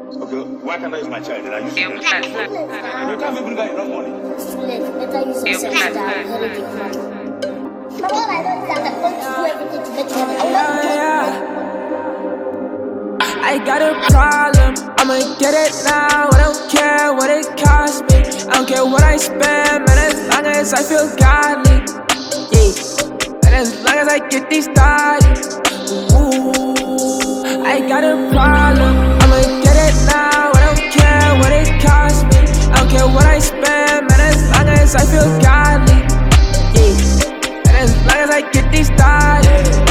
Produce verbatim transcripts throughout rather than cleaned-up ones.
Okay, why can't I use my child? Then I use it. You can't even bring out enough money. It's too late. Better use your sense that I inherit your heart. But all I know is that I'm going to do everything to make you happy. I I got a problem, I'ma get it now. I don't care what it costs me. I don't care what I spend, man, as long as I feel godly. Yeah, and as long as I get these started. Ooh, I got a problem, I'ma get it now. I don't care what it costs me. I don't care what I spend, man, as long as I feel godly. Yeah, and as long as I get these started.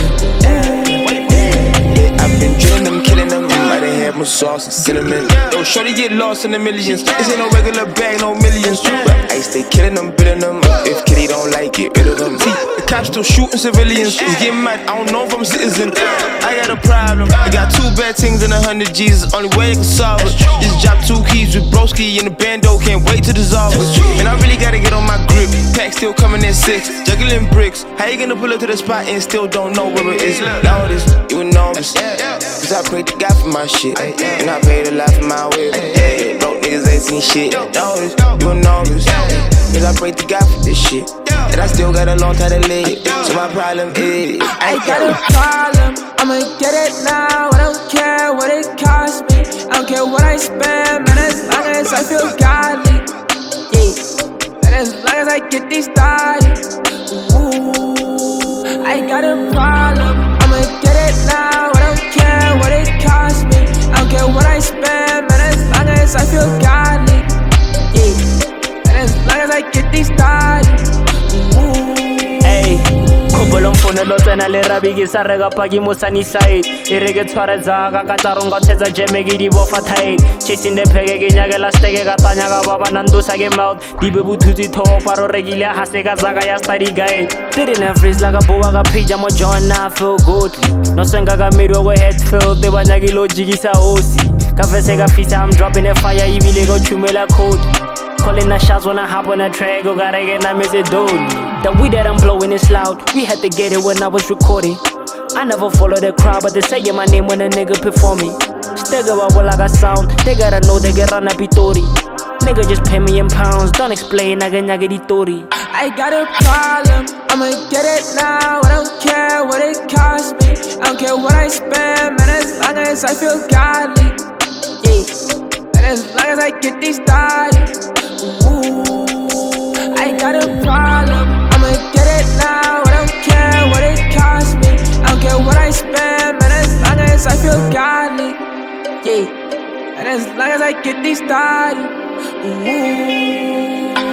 I've been drilling them, killing them. I done had more sauce and cinnamon. Yo, shorty get lost in the millions. This ain't no regular bag, no millions. But I stay killing them, billing them. If Kitty don't like it, rid of them. See, the cops still shooting civilians. It's getting mad, I don't know if I'm citizen. I got a problem. I got two bad things and a hundred G's. Only way I can solve it. Just drop two keys with broski and the bando. Can't wait to dissolve it. And I really gotta get on my grip. Pack still coming at six. Juggling bricks. How you gonna pull up to the spot and still don't know where it is? Know this, you enormous. Cause I pray to God for my shit. And I paid a lot for my whip. Hey, broke niggas ain't seen shit. Know this, you enormous. Cause I pray to God for this shit. And I still got a long time to live. So my problem is I got a problem, I'ma get it now. I don't care what it costs me. I don't care what I spend, man, as long as I feel godly. Yeah, and as long as I get these started. Ooh, I got a problem, I'ma get it now. I don't care what it costs me. I don't care what I spend, man, as long as I feel godly. Yeah, and as long as I get these started. Hey, Kubulong Funelo and a Rabigis are Regapagimo sunny side. Irrigate Parazaga, Kataronga Teza Jemegi Wafatai, chasing the Pegagala Stega Tanaga Baba Nandusa game out, Dibu Tuti To, Paro Regila, Hasega Zagaya study guide. Didn't have freeze like a Boaga Pijama John, I feel good. No Sangaga Middle head filled, they were Nagilo Jigisa Osi. Cafesega Pizza, I'm dropping a fire, you will go to Mela code. Calling the shots when I hop on a track, go gotta get I miss it, dude. The weed that I'm blowing is loud. We had to get it when I was recording. I never follow the crowd, but they say my name when a nigga perform me. Still about what I got sound. They gotta know they get run a pitori. Nigga just pay me in pounds. Don't explain, I get di tori. I got a problem, I'ma get it now. I don't care what it costs me. I don't care what I spend, man, as long as I feel godly. Yeah, and as long as I get these started. Ooh, I got a problem, I'ma get it now. I don't care what it costs me. I don't care what I spend, man, as long as I feel godly. Yeah, and as long as I get these started. Ooh.